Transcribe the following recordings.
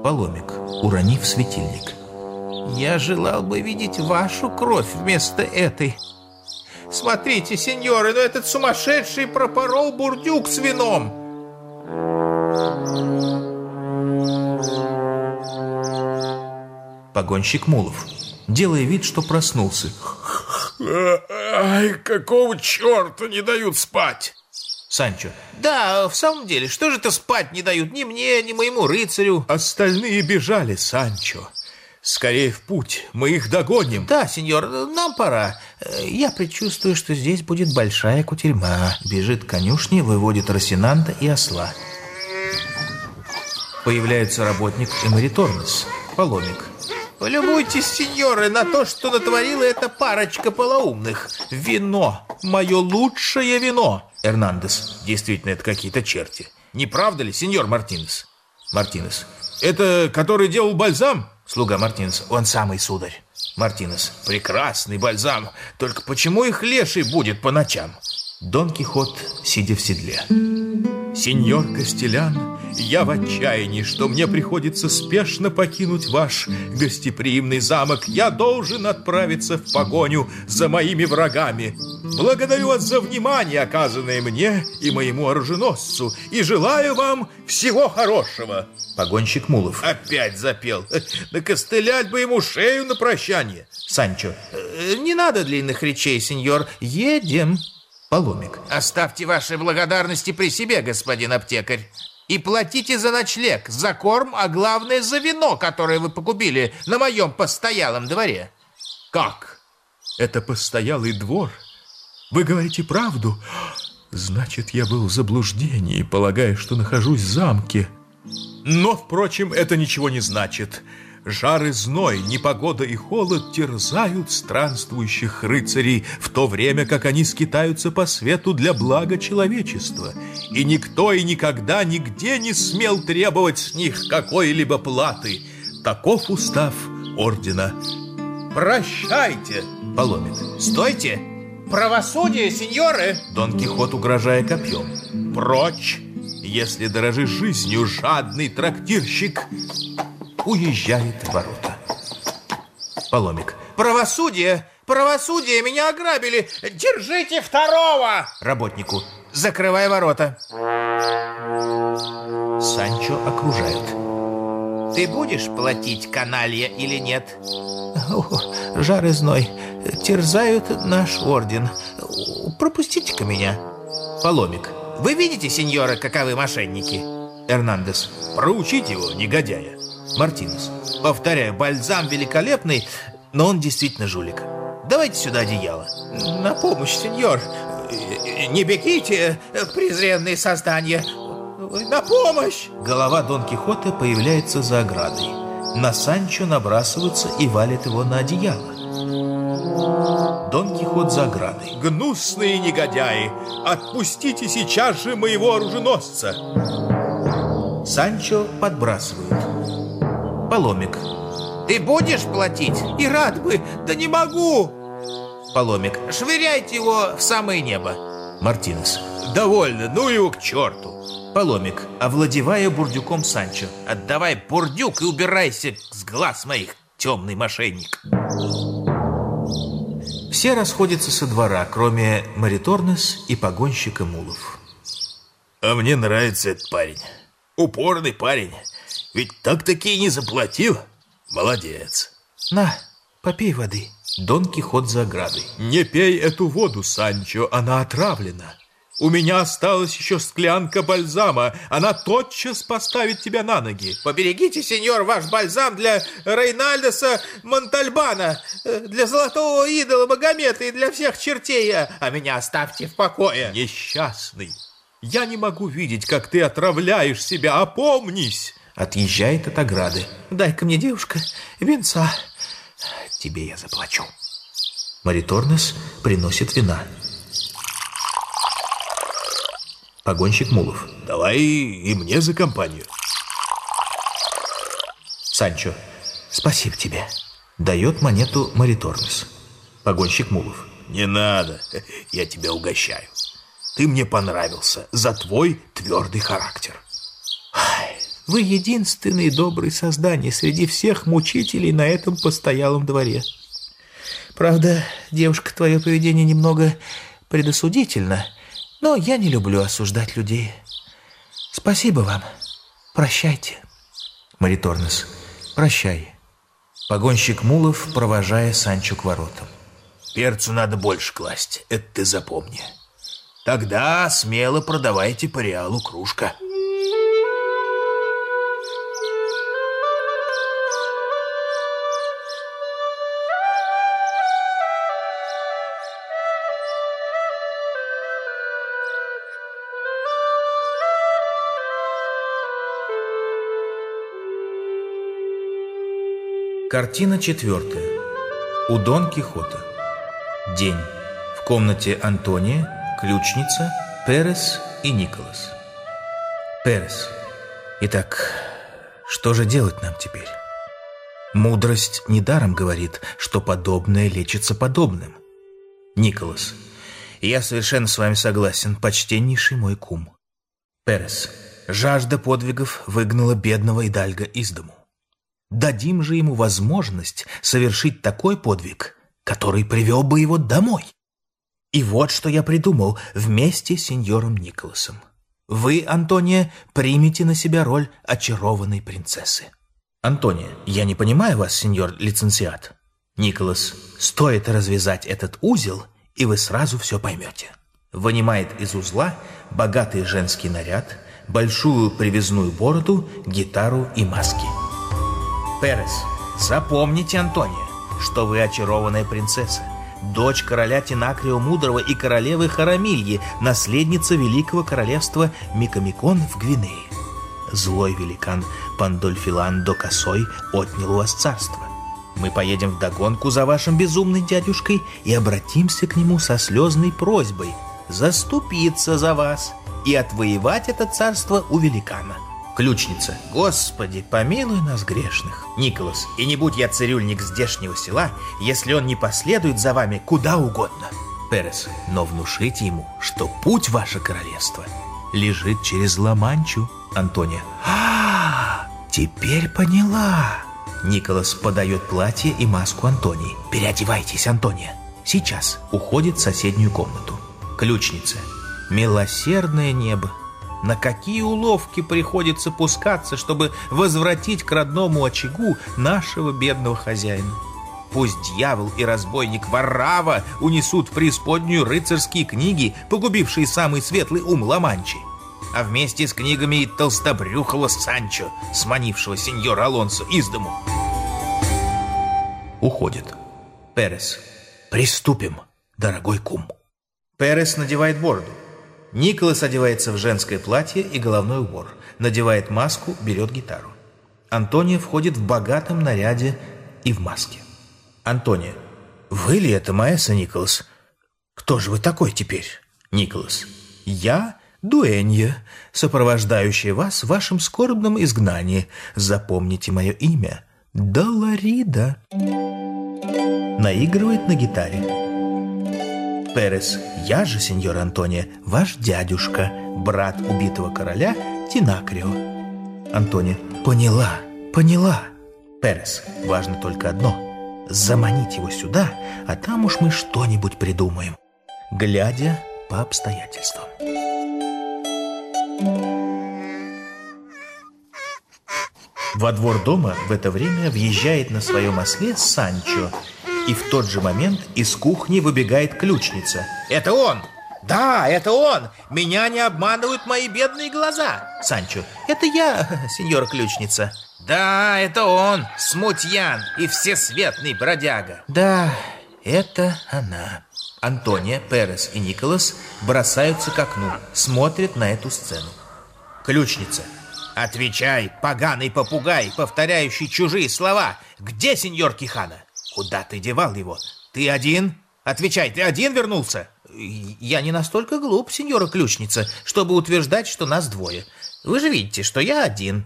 Паломик, уронив светильник. Я желал бы видеть вашу кровь вместо этой. Смотрите, сеньоры, но этот сумасшедший пропорол бурдюк с вином. Погонщик Мулов, делая вид, что проснулся. Ай, какого черта не дают спать? Санчо. Да, в самом деле, что же это спать не дают ни мне, ни моему рыцарю? Остальные бежали, Санчо. Скорее в путь, мы их догоним. Да, сеньор, нам пора. Я предчувствую, что здесь будет большая кутерьма. Бежит к конюшне, выводит Росинанта и осла. Появляется работник Эмери Торнес, Паломик. Полюбуйтесь, сеньоры, на то, что натворила эта парочка полоумных. Вино, мое лучшее вино. Эрнандес. Действительно, это какие-то черти. Не правда ли, сеньор Мартинес? Мартинес. Это который делал бальзам? Слуга Мартинес. Он самый, сударь. Мартинес. Прекрасный бальзам. Только почему их леший будет по ночам? Дон Кихот, сидя в седле. Сеньор Кастелян, я в отчаянии, что мне приходится спешно покинуть ваш гостеприимный замок. Я должен отправиться в погоню за моими врагами. Благодарю вас за внимание, оказанное мне и моему оруженосцу, и желаю вам всего хорошего. Погонщик Мулов. Опять запел. Да костылять бы ему шею на прощание. Санчо. Не надо длинных речей, сеньор. Едем. Паломик. Оставьте ваши благодарности при себе, господин аптекарь. И платите за ночлег, за корм, а главное за вино, которое вы погубили на моем постоялом дворе. Как? Это постоялый двор? Вы говорите правду? Значит, я был в заблуждении, полагая, что нахожусь в замке. Но, впрочем, это ничего не значит. Жар и зной, непогода и холод терзают странствующих рыцарей, в то время как они скитаются по свету для блага человечества. И никто и никогда нигде не смел требовать с них какой-либо платы. Таков устав ордена. Прощайте, Паломик. Стойте! Правосудие, сеньоры! Дон Кихот, угрожая копьем. Прочь! Если дорожишь жизнью, жадный трактирщик уезжает в ворота. Паломик. Правосудие! Правосудие! Меня ограбили! Держите второго! Работнику. Закрывай ворота. Санчо окружают. Ты будешь платить, каналья, или нет? О, жар и зной терзают наш орден. Пропустите-ка меня. Паломик. Вы видите, сеньоры, каковы мошенники? Эрнандес. Проучить его, негодяя. Мартинес. Повторяю, бальзам великолепный, но он действительно жулик. Давайте сюда одеяло. На помощь, сеньор. Не бегите, презренные создания. На помощь! Голова Дон Кихота появляется за оградой. На Санчо набрасываются и валят его на одеяло. Дон Кихот за оградой. Гнусные негодяи! Отпустите сейчас же моего оруженосца! Санчо подбрасывают. Паломик. Ты будешь платить? И рад бы, да не могу. Паломик. Швыряйте его в самое небо. Мартинес. Довольно, ну его к черту. Паломик, овладевая бурдюком Санчо. Отдавай бурдюк и убирайся с глаз моих, темный мошенник. Все расходятся со двора, кроме Мариторнес и погонщика Мулов. А мне нравится этот парень. Упорный парень. Ведь так-таки и не заплатил. Молодец. На, попей воды. Дон Кихот за оградой. Не пей эту воду, Санчо, она отравлена. У меня осталась еще склянка бальзама. Она тотчас поставит тебя на ноги. Поберегите, сеньор, ваш бальзам для Рейнальдоса Монтальбана, для золотого идола Магомета и для всех чертей. А меня оставьте в покое. Несчастный. Я не могу видеть, как ты отравляешь себя. Опомнись. Отъезжает от ограды. Дай-ка мне, девушка, винца. Тебе я заплачу. Мариторнес приносит вина. Погонщик Мулов. Давай и мне за компанию. Санчо. Спасибо тебе. Дает монету Мариторнес. Погонщик Мулов. Не надо, я тебя угощаю. Ты мне понравился за твой твердый характер. Вы единственные добрые создания среди всех мучителей на этом постоялом дворе. Правда, девушка, твое поведение немного предосудительно, но я не люблю осуждать людей. Спасибо вам. Прощайте. Мариторнес, прощай. Погонщик мулов, провожая Санчо к воротам. Перцу надо больше класть, это ты запомни. Тогда смело продавайте по реалу кружка. Картина 4. У Дон Кихота. День. В комнате Антония, ключница, Перес и Николас. Перес. Итак, что же делать нам теперь? Мудрость недаром говорит, что подобное лечится подобным. Николас. Я совершенно с вами согласен, почтеннейший мой кум. Перес. Жажда подвигов выгнала бедного Идальго из дому. Дадим же ему возможность совершить такой подвиг, который привел бы его домой. И вот что я придумал вместе с сеньором Николасом. Вы, Антония, примите на себя роль очарованной принцессы. Антония, я не понимаю вас, сеньор лицензиат. Николас, стоит развязать этот узел, и вы сразу все поймете. Вынимает из узла богатый женский наряд, большую привязную бороду, гитару и маски. Перес, запомните, Антония, что вы очарованная принцесса, дочь короля Тинакрио Мудрого и королевы Харамильи, наследница великого королевства Микомикон в Гвинее. Злой великан Пандольфилан до Косой отнял у вас царство. Мы поедем вдогонку за вашим безумным дядюшкой и обратимся к нему со слезной просьбой заступиться за вас и отвоевать это царство у великана. Ключница. Господи, помилуй нас грешных. Николас. И не будь я цирюльник здешнего села, если он не последует за вами куда угодно. Перес. Но внушите ему, что путь ваше королевство лежит через Ла-Манчу. Антония. Теперь поняла. Николас подает платье и маску Антонии. Переодевайтесь, Антония. Сейчас. Уходит в соседнюю комнату. Ключница. Милосердное небо. На какие уловки приходится пускаться, чтобы возвратить к родному очагу нашего бедного хозяина? Пусть дьявол и разбойник Варрава унесут в преисподнюю рыцарские книги, погубившие самый светлый ум Ла-Манчи, а вместе с книгами и толстобрюхого Санчо, сманившего сеньора Алонсо из дому. Уходит. Перес. Приступим, дорогой кум. Перес надевает бороду. Николас одевается в женское платье и головной убор, надевает маску, берет гитару. Антония входит в богатом наряде и в маске. Антония. Вы ли это, маэстро Николас? Кто же вы такой теперь? Николас. Я Дуэнья, сопровождающая вас в вашем скорбном изгнании. Запомните мое имя. Долорида. Наигрывает на гитаре. Перес. Я же, сеньор Антония, ваш дядюшка, брат убитого короля Тинакрио. Антония. Поняла. Перес. Важно только одно. Заманить его сюда, а там уж мы что-нибудь придумаем, глядя по обстоятельствам. Во двор дома в это время въезжает на своем осле Санчо, и в тот же момент из кухни выбегает ключница. Это он! Да, это он! Меня не обманывают мои бедные глаза! Санчо. Это я, сеньора ключница. Да, это он, смутьян и всесветный бродяга. Да, это она. Антония, Перес и Николас бросаются к окну, смотрят на эту сцену. Ключница. Отвечай, поганый попугай, повторяющий чужие слова. Где сеньор Кихана? Куда ты девал его? Ты один? Отвечай, ты один вернулся? Я не настолько глуп, сеньора ключница, чтобы утверждать, что нас двое. Вы же видите, что я один.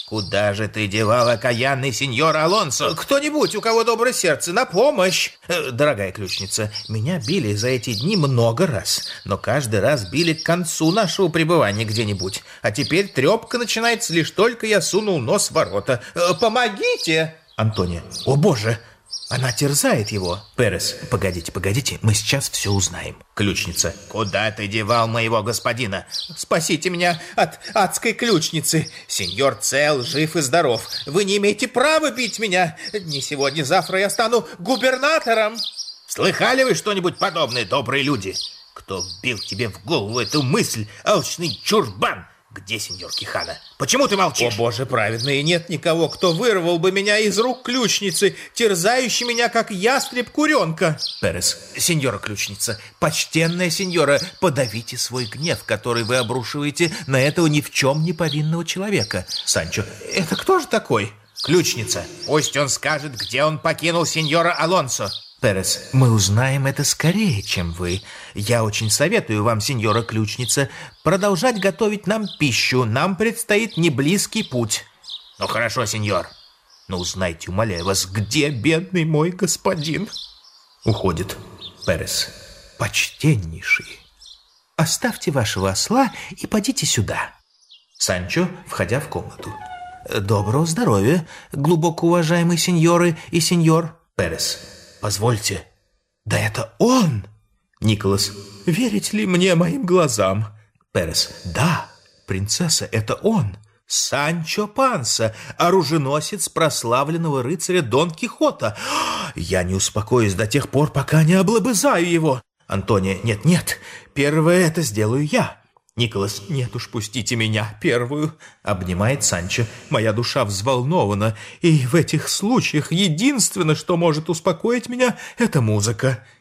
Куда же ты девал окаянный сеньор Алонсо? Кто-нибудь, у кого доброе сердце, на помощь! Дорогая ключница, меня били за эти дни много раз, но каждый раз били к концу нашего пребывания где-нибудь. А теперь трепка начинается лишь только я сунул нос в ворота. Помогите! Антония. О боже! Она терзает его. Перес. Погодите, мы сейчас все узнаем. Ключница. Куда ты девал моего господина? Спасите меня от адской ключницы. Сеньор цел, жив и здоров. Вы не имеете права бить меня. Не сегодня, завтра я стану губернатором. Слыхали вы что-нибудь подобное, добрые люди? Кто вбил тебе в голову эту мысль, алчный чурбан? Где сеньор Кихана? Почему ты молчишь? О, боже праведный, нет никого, кто вырвал бы меня из рук ключницы, терзающей меня, как ястреб куренка. Перес. Сеньора ключница, почтенная сеньора, подавите свой гнев, который вы обрушиваете на этого ни в чем не повинного человека. Санчо. Это кто же такой? Ключница. Пусть он скажет, где он покинул сеньора Алонсо. Перес. Мы узнаем это скорее, чем вы. Я очень советую вам, сеньора ключница, продолжать готовить нам пищу. Нам предстоит неблизкий путь. Ну хорошо, сеньор. Но узнайте, умоляю вас, где бедный мой господин? Уходит. Перес. Почтеннейший, оставьте вашего осла и подите сюда. Санчо, входя в комнату. Доброго здоровья, глубоко уважаемые сеньоры и сеньор. Перес. Позвольте, да это он! Николас. Верить ли мне моим глазам? Перес. Да, принцесса, это он. Санчо Панса, оруженосец прославленного рыцаря Дон Кихота. Я не успокоюсь до тех пор, пока не облобызаю его. Антония, нет, первое это сделаю я. Николас, нет уж, пустите меня первую. Обнимает Санчо. Моя душа взволнована, и в этих случаях единственное, что может успокоить меня, это музыка.